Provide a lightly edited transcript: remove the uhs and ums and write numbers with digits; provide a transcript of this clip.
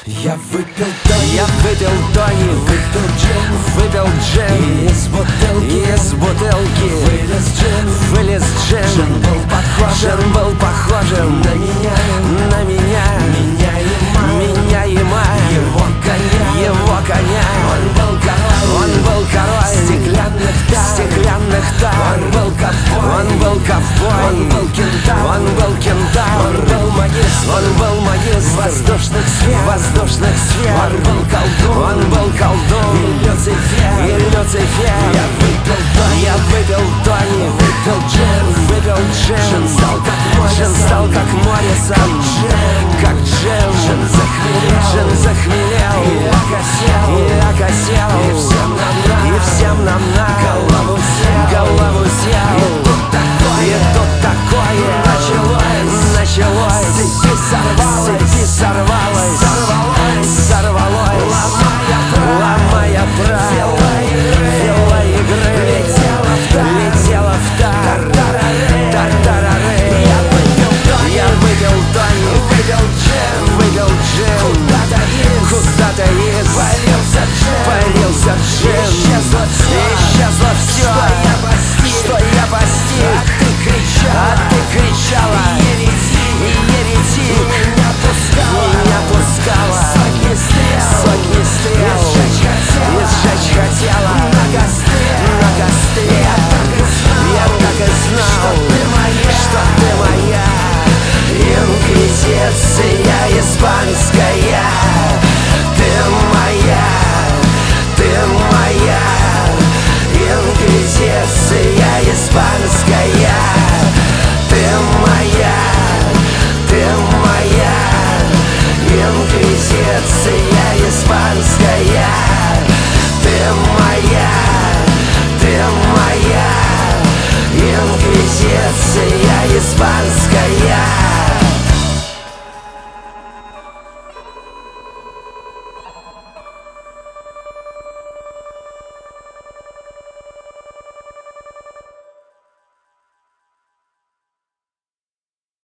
Я выпил тоник, выпил джем, из бутылки вылез джем. Джем был похожим на меня, меняемо его коня. Он был король стеклянных тар. Он был ковбой, он был кентавр, он был магистр воздушных сфер. Он был колдун и Люцифер. Я выпил тоник, выпил джем. Джем стал как Моррисон, как джем. Джем захмелел и окосел, и всем нам на голову сел. И тут такое началось. Цепи сорвалось, ломая правила игры. Летела в тартарары. Я выпил тоник, выпил джем. Куда-то полился джем. Исчезло все, что я постиг. А ты кричала и еретик. Меня пускала сотни стрел. И сжечь хотела на костре. Я так и знал, что ты моя инквизиция испанская. Ты моя инквизиция испанская. Ты моя инквизиция испанская. Ты моя инквизиция испанская.